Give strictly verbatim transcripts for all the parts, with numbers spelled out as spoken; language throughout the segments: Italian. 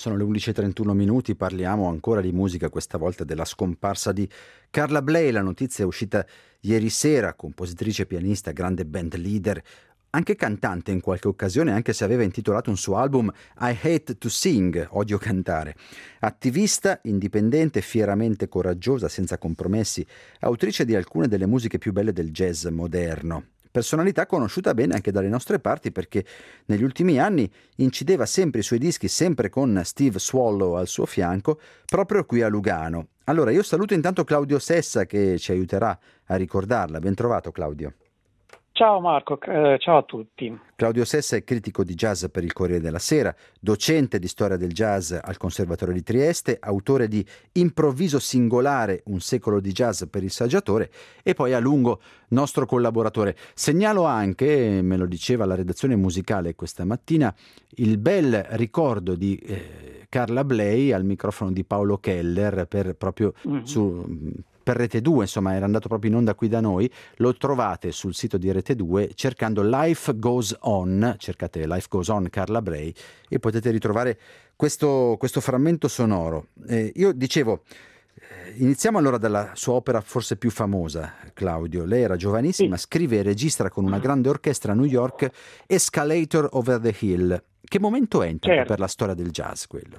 Sono le undici e trentuno minuti, parliamo ancora di musica, questa volta della scomparsa di Carla Bley. La notizia è uscita ieri sera, compositrice, pianista, grande band leader, anche cantante in qualche occasione, anche se aveva intitolato un suo album I Hate to Sing, odio cantare. Attivista, indipendente, fieramente coraggiosa, senza compromessi, autrice di alcune delle musiche più belle del jazz moderno. Personalità conosciuta bene anche dalle nostre parti perché negli ultimi anni incideva sempre i suoi dischi, sempre con Steve Swallow al suo fianco, proprio qui a Lugano. Allora io saluto intanto Claudio Sessa che ci aiuterà a ricordarla. Ben trovato Claudio. Ciao Marco, eh, ciao a tutti. Claudio Sessa è critico di jazz per il Corriere della Sera, docente di storia del jazz al Conservatorio di Trieste, autore di Improvviso singolare, un secolo di jazz per il saggiatore e poi a lungo nostro collaboratore. Segnalo anche, me lo diceva la redazione musicale questa mattina, il bel ricordo di eh, Carla Bley al microfono di Paolo Keller per proprio mm-hmm. su... per Rete due, insomma era andato proprio in onda qui da noi, lo trovate sul sito di Rete due cercando Life Goes On, cercate Life Goes On Carla Bley e potete ritrovare questo, questo frammento sonoro. Eh, io dicevo, eh, iniziamo allora dalla sua opera forse più famosa, Claudio. Lei era giovanissima, sì. Scrive e registra con una grande orchestra a New York Escalator Over the Hill. Che momento è intanto certo. per la storia del jazz quello?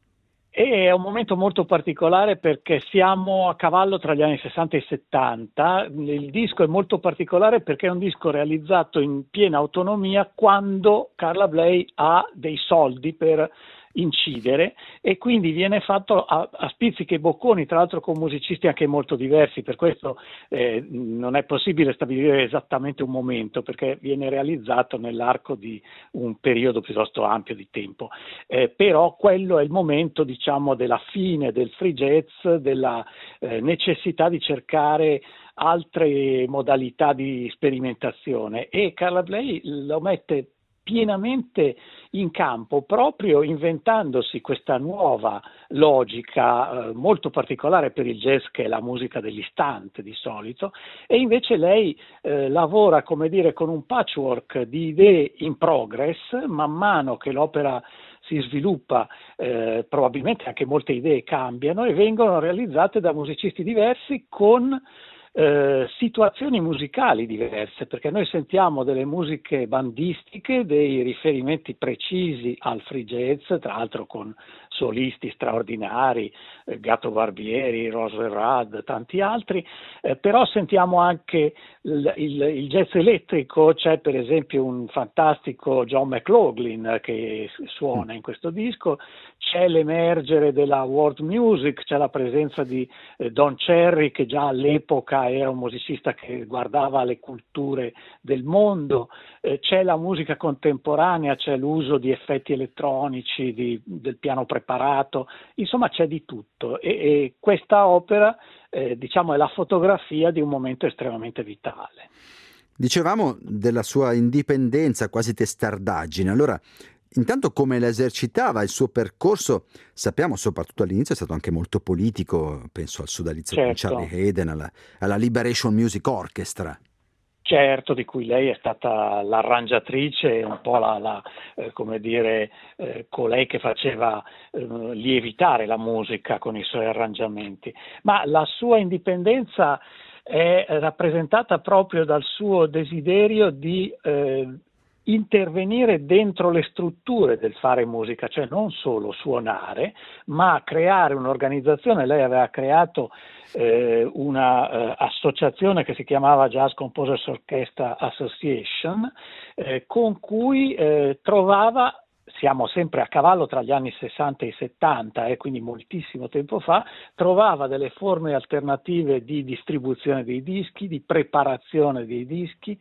È un momento molto particolare perché siamo a cavallo tra gli anni sessanta e settanta. Il disco è molto particolare perché è un disco realizzato in piena autonomia quando Carla Bley ha dei soldi per incidere e quindi viene fatto a, a spizzichi e bocconi, tra l'altro con musicisti anche molto diversi, per questo eh, non è possibile stabilire esattamente un momento perché viene realizzato nell'arco di un periodo piuttosto ampio di tempo, eh, però quello è il momento diciamo della fine del free jazz, della eh, necessità di cercare altre modalità di sperimentazione e Carla Bley lo mette pienamente in campo proprio inventandosi questa nuova logica eh, molto particolare per il jazz che è la musica dell'istante di solito e invece lei eh, lavora come dire con un patchwork di idee in progress man mano che l'opera si sviluppa, eh, probabilmente anche molte idee cambiano e vengono realizzate da musicisti diversi con Eh, situazioni musicali diverse, perché noi sentiamo delle musiche bandistiche, dei riferimenti precisi al free jazz, tra l'altro con solisti straordinari, eh, Gato Barbieri, Roswell Rudd, tanti altri, eh, però sentiamo anche il, il, il jazz elettrico, c'è per esempio un fantastico John McLaughlin che suona in questo disco, c'è l'emergere della world music, c'è la presenza di eh, Don Cherry che già all'epoca era un musicista che guardava le culture del mondo, eh, c'è la musica contemporanea, c'è l'uso di effetti elettronici, di, del piano preparato, insomma c'è di tutto e, e questa opera eh, diciamo è la fotografia di un momento estremamente vitale. Dicevamo della sua indipendenza, quasi testardaggine, allora intanto come la esercitava il suo percorso, sappiamo soprattutto all'inizio è stato anche molto politico, penso al sodalizio certo. con Charlie Haden, alla, alla Liberation Music Orchestra. Certo, di cui lei è stata l'arrangiatrice, un po' la, la eh, come dire, eh, colei che faceva eh, lievitare la musica con i suoi arrangiamenti, ma la sua indipendenza è rappresentata proprio dal suo desiderio di eh, intervenire dentro le strutture del fare musica, cioè non solo suonare, ma creare un'organizzazione. Lei aveva creato eh, una eh, associazione che si chiamava Jazz Composers Orchestra Association, eh, con cui eh, trovava, siamo sempre a cavallo tra gli anni sessanta e settanta, eh, quindi moltissimo tempo fa, trovava delle forme alternative di distribuzione dei dischi, di preparazione dei dischi,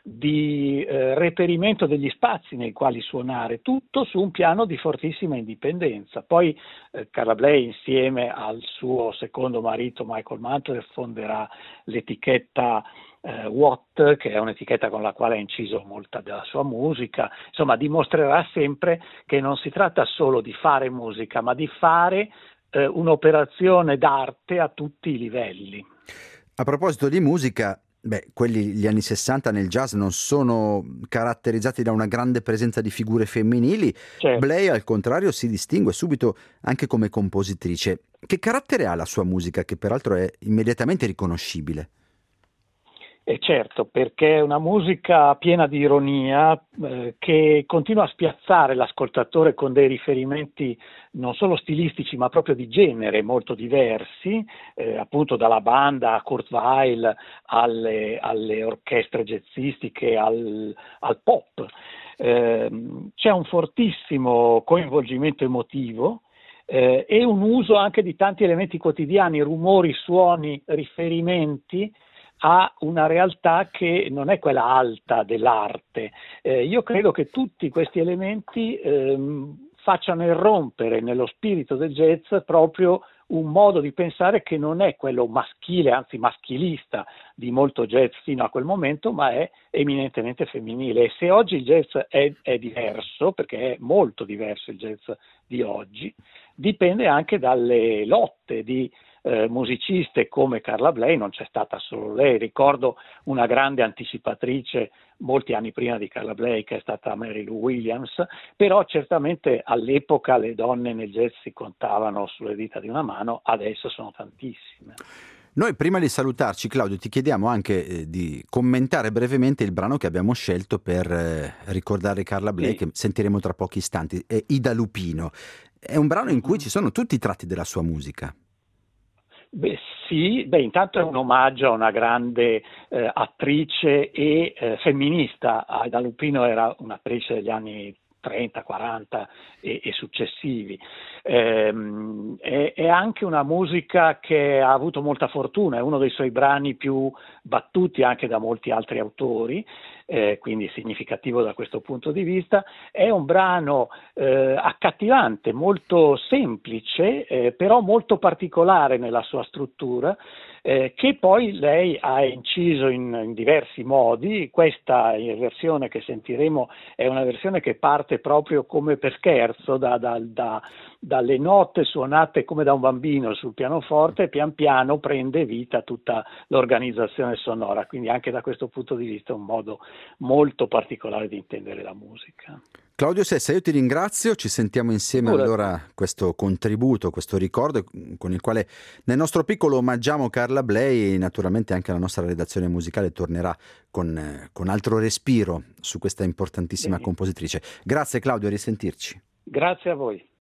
di eh, reperimento degli spazi nei quali suonare, tutto su un piano di fortissima indipendenza. Poi eh, Carla Bley insieme al suo secondo marito Michael Mantler fonderà l'etichetta Uh, Watt, che è un'etichetta con la quale ha inciso molta della sua musica, insomma dimostrerà sempre che non si tratta solo di fare musica, ma di fare uh, un'operazione d'arte a tutti i livelli. A proposito di musica, Beh, quelli, gli anni sessanta nel jazz non sono caratterizzati da una grande presenza di figure femminili. Certo. Bly, al contrario, si distingue subito anche come compositrice. Che carattere ha la sua musica, che peraltro è immediatamente riconoscibile? E certo, perché è una musica piena di ironia eh, che continua a spiazzare l'ascoltatore con dei riferimenti non solo stilistici ma proprio di genere molto diversi, eh, appunto dalla banda a Kurt Weill alle, alle orchestre jazzistiche al, al pop. Eh, c'è un fortissimo coinvolgimento emotivo. Eh, e un uso anche di tanti elementi quotidiani, rumori, suoni, riferimenti a una realtà che non è quella alta dell'arte. Eh, io credo che tutti questi elementi ehm, facciano irrompere nello spirito del jazz proprio un modo di pensare che non è quello maschile, anzi maschilista di molto jazz fino a quel momento, ma è eminentemente femminile. E se oggi il jazz è, è diverso, perché è molto diverso il jazz di oggi, dipende anche dalle lotte di Eh, musiciste come Carla Bley. Non c'è stata solo lei, ricordo una grande anticipatrice molti anni prima di Carla Bley che è stata Mary Lou Williams, però certamente all'epoca le donne nel jazz si contavano sulle dita di una mano, adesso sono tantissime. Noi prima di salutarci, Claudio, ti chiediamo anche eh, di commentare brevemente il brano che abbiamo scelto per eh, ricordare Carla Bley, Sì. che sentiremo tra pochi istanti, è Ida Lupino. È un brano in cui Mm-hmm. ci sono tutti i tratti della sua musica. Beh, sì, beh, intanto è un omaggio a una grande eh, attrice e eh, femminista. Aida Lupino era un'attrice degli anni trenta, quaranta e, e successivi. Ehm, è, è anche una musica che ha avuto molta fortuna, è uno dei suoi brani più battuti anche da molti altri autori. Eh, quindi significativo da questo punto di vista. È un brano eh, accattivante, molto semplice, eh, però molto particolare nella sua struttura, eh, che poi lei ha inciso in, in diversi modi. Questa versione che sentiremo è una versione che parte proprio come per scherzo, da, da, da, dalle note suonate come da un bambino sul pianoforte, e pian piano prende vita tutta l'organizzazione sonora, quindi anche da questo punto di vista è un modo molto particolare di intendere la musica. Claudio Sessa, io ti ringrazio, ci sentiamo insieme. Figurati. Allora questo contributo, questo ricordo con il quale nel nostro piccolo omaggiamo Carla Bley, e naturalmente anche la nostra redazione musicale tornerà con, eh, con altro respiro su questa importantissima Bene. compositrice. Grazie Claudio, a risentirci. Grazie a voi.